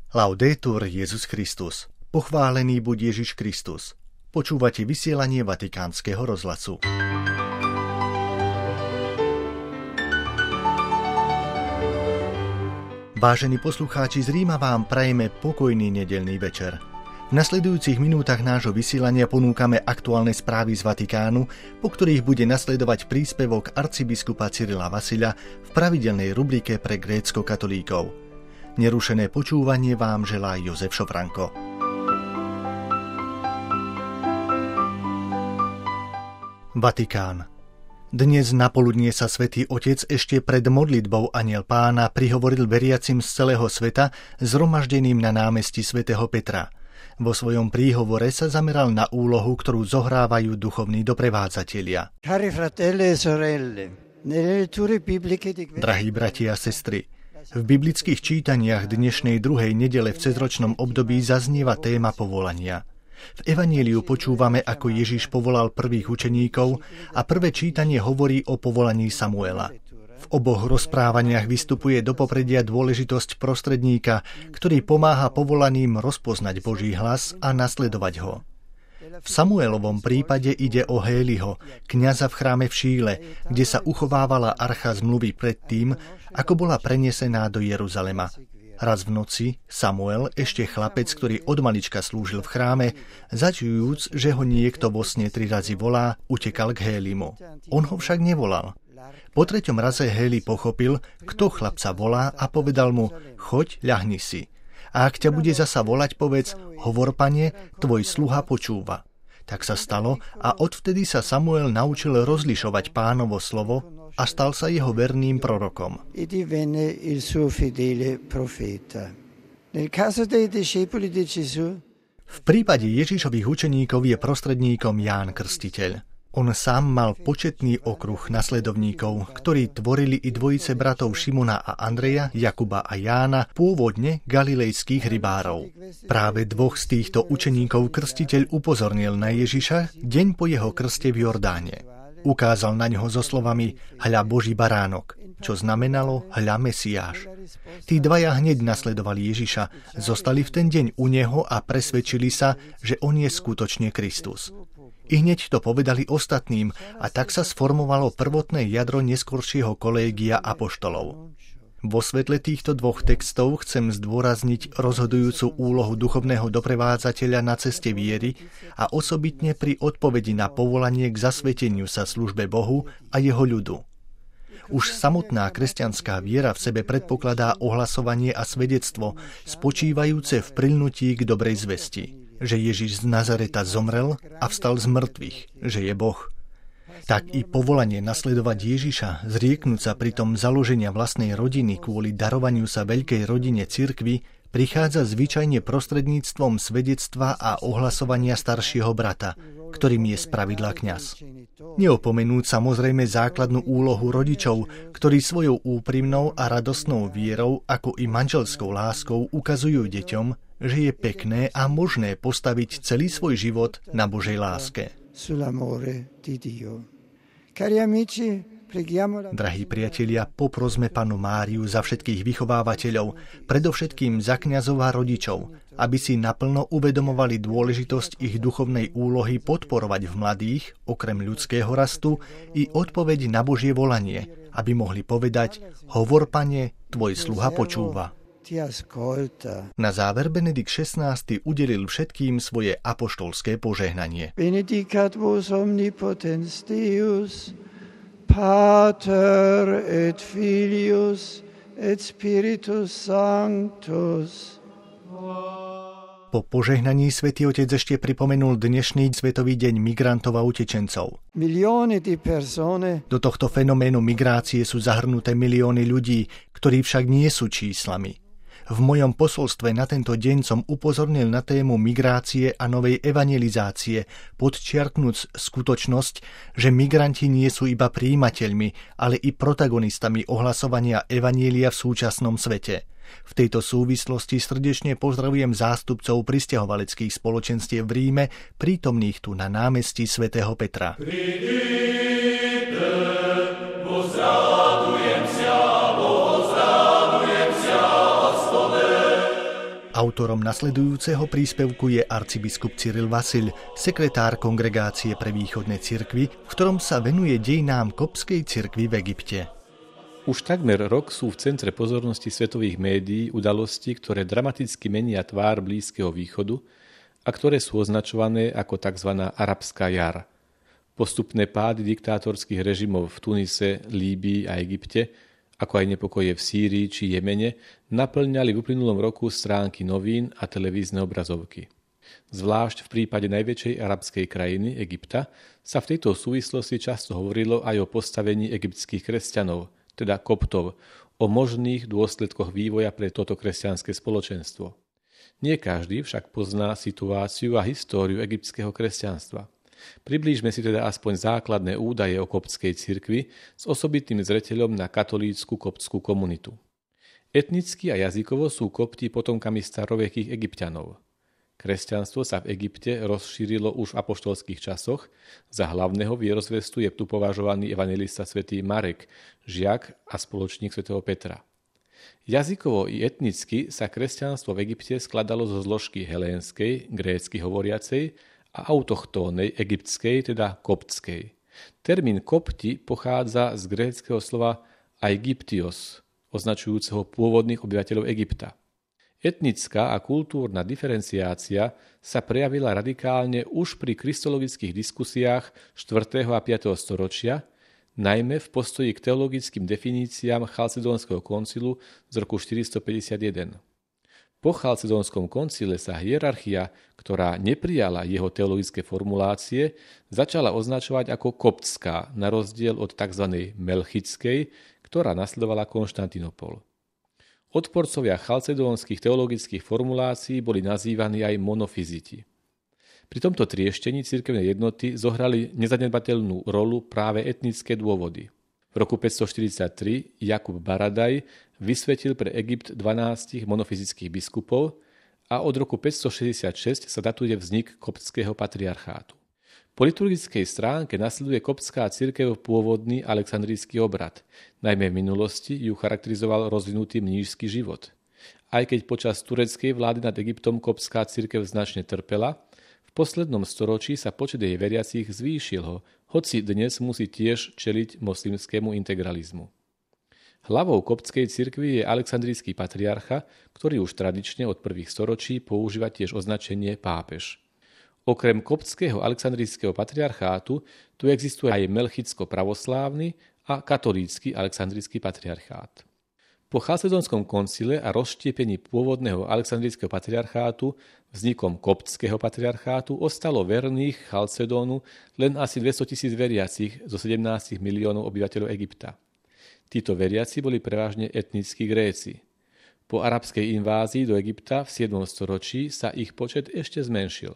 Laudetur Jesus Christus. Pochválený buď Ježiš Kristus. Počúvate vysielanie Vatikánskeho rozhlasu. Vážení poslucháči, z Ríma vám prajeme pokojný nedeľný večer. V nasledujúcich minútach nášho vysielania ponúkame aktuálne správy z Vatikánu, po ktorých bude nasledovať príspevok arcibiskupa Cyrila Vasila v pravidelnej rubrike pre grécko-katolíkov. Nerušené počúvanie vám želá Jozef Šofranko. Vatikán. Dnes napoludnie sa Svätý Otec ešte pred modlitbou Anjel Pána prihovoril veriacim z celého sveta zhromaždeným na námestí svätého Petra. Vo svojom príhovore sa zameral na úlohu, ktorú zohrávajú duchovní doprevádzatelia. Drahí bratia a sestry, v biblických čítaniach dnešnej druhej nedele v cezročnom období zaznieva téma povolania. V evanjeliu počúvame, ako Ježiš povolal prvých učeníkov a prvé čítanie hovorí o povolaní Samuela. V oboch rozprávaniach vystupuje do popredia dôležitosť prostredníka, ktorý pomáha povolaným rozpoznať Boží hlas a nasledovať ho. V Samuelovom prípade ide o Héliho, kňaza v chráme v Šíle, kde sa uchovávala archa zmluvy predtým, ako bola prenesená do Jeruzalema. Raz v noci Samuel, ešte chlapec, ktorý od malička slúžil v chráme, začujúc, že ho niekto vo sne 3 razy volá, utekal k Hélimu. On ho však nevolal. Po 3. raze Héli pochopil, kto chlapca volá a povedal mu: choď, ľahni si. A ak ťa bude zasa volať, povedz: hovor, Pane, tvoj sluha počúva. Tak sa stalo a odvtedy sa Samuel naučil rozlišovať Pánovo slovo a stal sa jeho verným prorokom. V prípade Ježišových učeníkov je prostredníkom Ján Krstiteľ. On sám mal početný okruh nasledovníkov, ktorí tvorili i dvojice bratov Šimona a Andreja, Jakuba a Jána, pôvodne galilejských rybárov. Práve dvoch z týchto učeníkov Krstiteľ upozornil na Ježiša deň po jeho krste v Jordáne. Ukázal na ňoho so slovami: hľa Boží baránok, čo znamenalo hľa Mesiáš. Tí dvaja hneď nasledovali Ježiša, zostali v ten deň u neho a presvedčili sa, že on je skutočne Kristus. I hneď to povedali ostatným a tak sa sformovalo prvotné jadro neskoršieho kolégia apoštolov. Vo svetle týchto dvoch textov chcem zdôrazniť rozhodujúcu úlohu duchovného doprevádzateľa na ceste viery a osobitne pri odpovedi na povolanie k zasveteniu sa službe Bohu a jeho ľudu. Už samotná kresťanská viera v sebe predpokladá ohlasovanie a svedectvo spočívajúce v prilnutí k dobrej zvesti, že Ježiš z Nazareta zomrel a vstal z mŕtvych, že je Boh. Tak i povolanie nasledovať Ježiša, zrieknúť sa pritom založenia vlastnej rodiny kvôli darovaniu sa veľkej rodine cirkvi, prichádza zvyčajne prostredníctvom svedectva a ohlasovania staršieho brata, ktorým je spravidla kňaz. Neopomenúť samozrejme základnú úlohu rodičov, ktorí svojou úprimnou a radostnou vierou, ako i manželskou láskou ukazujú deťom, že je pekné a možné postaviť celý svoj život na Božej láske. Drahí priatelia, poprosme Pannu Máriu za všetkých vychovávateľov, predovšetkým za kňazov a rodičov, aby si naplno uvedomovali dôležitosť ich duchovnej úlohy podporovať v mladých, okrem ľudského rastu, i odpoveď na Božie volanie, aby mohli povedať: hovor, Pane, tvoj sluha počúva. Na záver Benedikt XVI udelil všetkým svoje apoštolské požehnanie. Benedicat vos omnipotens Deus, Pater et Filius et Spiritus Sanctus. Po požehnaní Svätý Otec ešte pripomenul dnešný Svetový deň migrantov a utečencov. Do tohto fenoménu migrácie sú zahrnuté milióny ľudí, ktorí však nie sú číslami. V mojom posolstve na tento deň som upozornil na tému migrácie a novej evangelizácie, podčiarknúc skutočnosť, že migranti nie sú iba prijímateľmi, ale i protagonistami ohlasovania evanjelia v súčasnom svete. V tejto súvislosti srdečne pozdravujem zástupcov prisťahovaleckých spoločenstiev v Ríme, prítomných tu na námestí svätého Petra. Autorom nasledujúceho príspevku je arcibiskup Cyril Vasil, sekretár Kongregácie pre východné cirkvi, v ktorom sa venuje dejinám koptskej cirkvi v Egypte. Už takmer rok sú v centre pozornosti svetových médií udalosti, ktoré dramaticky menia tvár Blízkeho východu a ktoré sú označované ako tzv. Arabská jar. Postupné pády diktátorských režimov v Tunise, Líbii a Egypte, ako aj nepokoje v Sýrii či Jemene, naplňali v uplynulom roku stránky novín a televízne obrazovky. Zvlášť v prípade najväčšej arabskej krajiny, Egypta, sa v tejto súvislosti často hovorilo aj o postavení egyptských kresťanov, teda koptov, o možných dôsledkoch vývoja pre toto kresťanské spoločenstvo. Nie každý však pozná situáciu a históriu egyptského kresťanstva. Priblížme si teda aspoň základné údaje o koptskej cirkvi s osobitným zreteľom na katolícku koptskú komunitu. Etnicky a jazykovo sú kopti potomkami starovekých Egypťanov. Kresťanstvo sa v Egypte rozšírilo už v apoštolských časoch. Za hlavného vierozvestu je tu považovaný evanjelista svätý Marek, žiak a spoločník svätého Petra. Jazykovo i etnicky sa kresťanstvo v Egypte skladalo zo zložky helénskej, grécky hovoriacej a autochtónnej, egyptskej, teda koptskej. Termín kopti pochádza z gréckeho slova Aegyptios, označujúceho pôvodných obyvateľov Egypta. Etnická a kultúrna diferenciácia sa prejavila radikálne už pri kristologických diskusiách 4. a 5. storočia, najmä v postoji k teologickým definíciám Chalcedónskeho koncilu z roku 451. Po Chalcedónskom koncile sa hierarchia, ktorá neprijala jeho teologické formulácie, začala označovať ako koptská, na rozdiel od tzv. Melchickej, ktorá nasledovala Konštantinopol. Odporcovia chalcedónskych teologických formulácií boli nazývaní aj monofiziti. Pri tomto trieštení cirkevnej jednoty zohrali nezanedbateľnú rolu práve etnické dôvody. V roku 543 Jakub Baradaj vysvetil pre Egypt 12 monofyzických biskupov a od roku 566 sa datuje vznik koptského patriarchátu. Po liturgickej stránke nasleduje koptská cirkev pôvodný alexandrijský obrad. Najmä v minulosti ju charakterizoval rozvinutý mníšsky život. Aj keď počas tureckej vlády nad Egyptom koptská cirkev značne trpela, v poslednom storočí sa počet jej veriacich zvýšil, hoci dnes musí tiež čeliť moslimskému integralizmu. Hlavou koptskej cirkvi je alexandrijský patriarcha, ktorý už tradične od prvých storočí používa tiež označenie pápež. Okrem koptského alexandrijského patriarchátu tu existuje aj melchicko-pravoslávny a katolícky alexandrijský patriarchát. Po Chalcedónskom koncile a rozštiepení pôvodného alexandrijského patriarchátu vznikom koptského patriarchátu ostalo verných Chalcedónu len asi 200 000 veriacich zo 17 miliónov obyvateľov Egypta. Títo veriaci boli prevažne etnickí Gréci. Po arabskej invázii do Egypta v 7. storočí sa ich počet ešte zmenšil.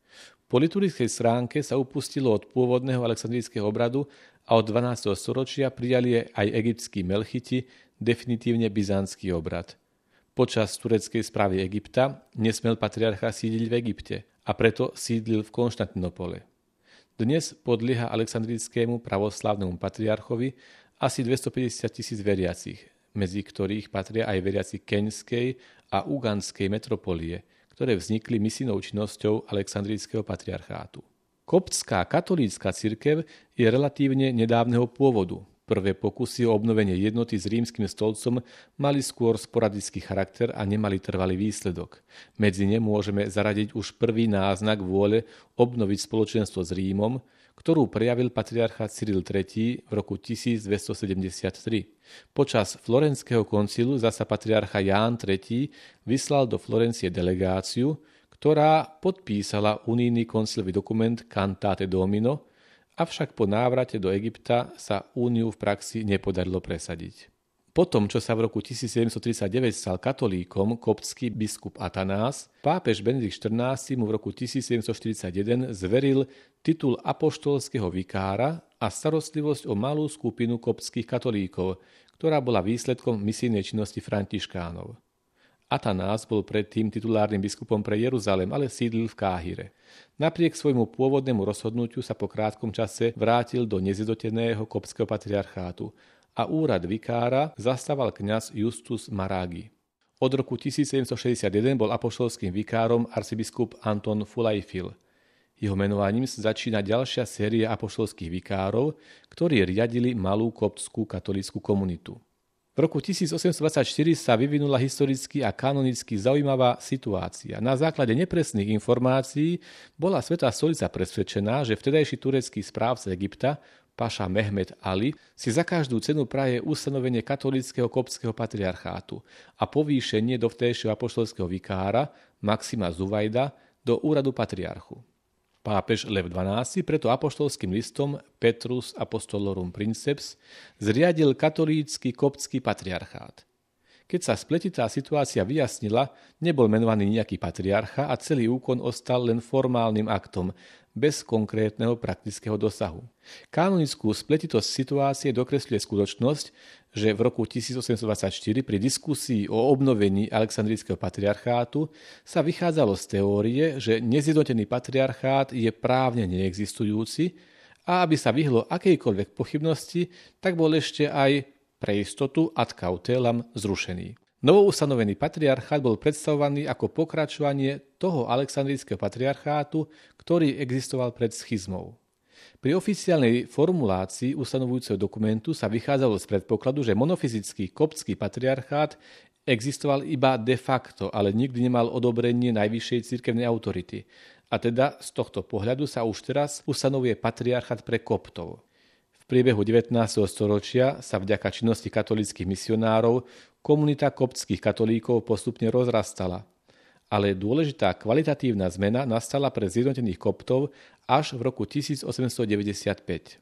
Po liturgickej stránke sa upustilo od pôvodného alexandrijského obradu a od 12. storočia prijali aj egyptskí melchiti definitívne byzantský obrad. Počas tureckej správy Egypta nesmel patriarcha sídliť v Egypte a preto sídlil v Konštantinopole. Dnes podlieha alexandrijskému pravoslávnemu patriarchovi asi 250 000 veriacich, medzi ktorých patria aj veriaci keňskej a ugandskej metropolie, ktoré vznikli misijnou činnosťou alexandrijského patriarchátu. Koptská katolícka cirkev je relatívne nedávneho pôvodu. Prvé pokusy o obnovenie jednoty s rímskym stolcom mali skôr sporadický charakter a nemali trvalý výsledok. Medzi ne môžeme zaradiť už prvý náznak vôle obnoviť spoločenstvo s Rímom, ktorú prejavil patriarcha Cyril III v roku 1273. Počas Florenského koncilu zasa patriarcha Ján III vyslal do Florencie delegáciu, ktorá podpísala unijný koncilový dokument Cantate Domino, avšak po návrate do Egypta sa úniu v praxi nepodarilo presadiť. Potom, čo sa v roku 1739 stal katolíkom koptský biskup Atanás, pápež Benedikt XIV mu v roku 1741 zveril titul apoštolského vikára a starostlivosť o malú skupinu koptských katolíkov, ktorá bola výsledkom misijnej činnosti františkánov. Atanás bol predtým titulárnym biskupom pre Jeruzalém, ale sídlil v Káhire. Napriek svojmu pôvodnému rozhodnutiu sa po krátkom čase vrátil do nezjednoteného koptského patriarchátu a úrad vikára zastával kňaz Justus Maragi. Od roku 1761 bol apoštolským vikárom arcibiskup Anton Fulajfil. Jeho menovaním sa začína ďalšia séria apoštolských vikárov, ktorí riadili malú koptskú katolícku komunitu. V roku 1824 sa vyvinula historicky a kanonicky zaujímavá situácia. Na základe nepresných informácií bola Svätá stolica presvedčená, že vtedajší turecký správca Egypta, paša Mehmed Ali, si za každú cenu praje ustanovenie katolíckeho koptského patriarchátu a povýšenie dovtedajšieho apoštolského vikára Maxima Zuvajda do úradu patriarchu. Pápež Lev XII preto apoštolským listom Petrus Apostolorum Princeps zriadil katolícky koptský patriarchát. Keď sa spletitá situácia vyjasnila, nebol menovaný nejaký patriarcha a celý úkon ostal len formálnym aktom, bez konkrétneho praktického dosahu. Kanonickú spletitosť situácie dokresľuje skutočnosť, že v roku 1824 pri diskusii o obnovení Alexandrijského patriarchátu sa vychádzalo z teórie, že nezjednotený patriarchát je právne neexistujúci a aby sa vyhlo akejkoľvek pochybnosti, tak bol ešte aj pre istotu ad cautelam zrušený. Novoustanovený patriarchát bol predstavovaný ako pokračovanie toho Alexandrijského patriarchátu, ktorý existoval pred schizmou. Pri oficiálnej formulácii ustanovujúceho dokumentu sa vychádzalo z predpokladu, že monofyzický koptský patriarchát existoval iba de facto, ale nikdy nemal odobrenie najvyššej cirkevnej autority. A teda z tohto pohľadu sa už teraz ustanovuje patriarchát pre koptov. V priebehu 19. storočia sa vďaka činnosti katolíckych misionárov komunita koptských katolíkov postupne rozrastala, ale dôležitá kvalitatívna zmena nastala pre zjednotených koptov až v roku 1895.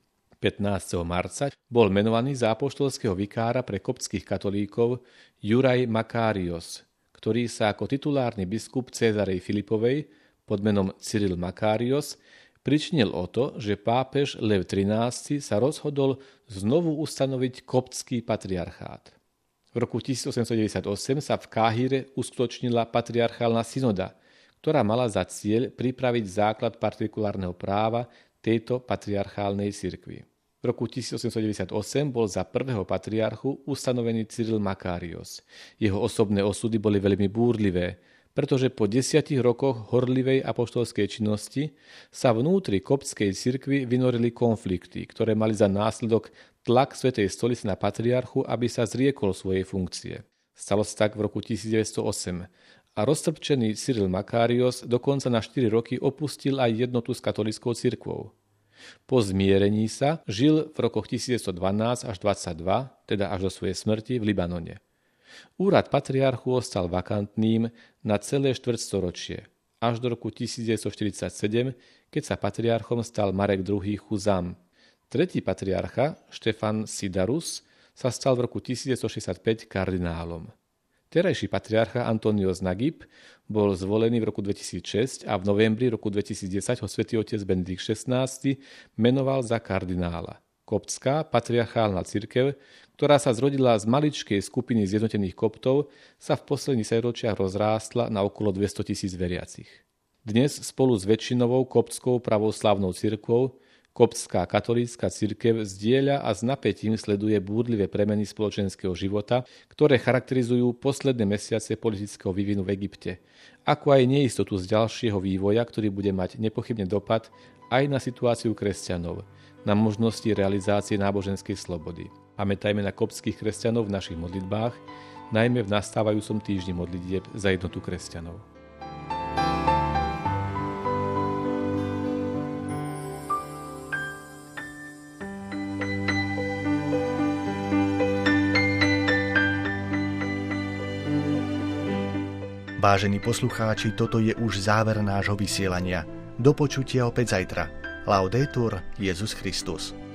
15. marca bol menovaný za apoštolského vikára pre koptských katolíkov Juraj Makarios, ktorý sa ako titulárny biskup Cézarej Filipovej pod menom Cyril Makarios pričinil o to, že pápež Lev XIII sa rozhodol znovu ustanoviť koptský patriarchát. V roku 1898 sa v Káhire uskutočnila patriarchálna synoda, ktorá mala za cieľ pripraviť základ partikulárneho práva tejto patriarchálnej cirkvi. V roku 1898 bol za prvého patriarchu ustanovený Cyril Makarios. Jeho osobné osudy boli veľmi búrlivé, pretože po 10 rokoch horlivej apoštolskej činnosti sa vnútri koptskej cirkvi vynorili konflikty, ktoré mali za následok tlak Svätej stolice na patriarchu, aby sa zriekol svojej funkcie. Stalo sa tak v roku 1908 a roztrpčený Cyril Makarios dokonca na 4 roky opustil aj jednotu s katolíckou cirkvou. Po zmierení sa žil v rokoch 1912 až 22, teda až do svojej smrti v Libanone. Úrad patriarchu ostal vakantným na celé štvrťstoročie, až do roku 1947, keď sa patriarchom stal Marek II. Chuzam. Tretí patriarcha, Štefan Sidarus, sa stal v roku 1965 kardinálom. Terajší patriarcha Antonios Nagib bol zvolený v roku 2006 a v novembri roku 2010 ho svätý otec Benedikt XVI menoval za kardinála. Koptská patriarchálna cirkev, ktorá sa zrodila z maličkej skupiny zjednotených koptov, sa v posledných storočiach rozrástla na okolo 200 000 veriacich. Dnes spolu s väčšinovou koptskou pravoslávnou cirkvou koptská katolícka cirkev zdieľa a s napätím sleduje búrlivé premeny spoločenského života, ktoré charakterizujú posledné mesiace politického vývinu v Egypte, ako aj neistotu z ďalšieho vývoja, ktorý bude mať nepochybne dopad aj na situáciu kresťanov, na možnosti realizácie náboženskej slobody. Pamätajme na koptských kresťanov v našich modlitbách, najmä v nastávajúcom týždni modlitieb za jednotu kresťanov. Vážení poslucháči, toto je už záver nášho vysielania. Do počutia opäť zajtra. Laudetur Jesus Christus.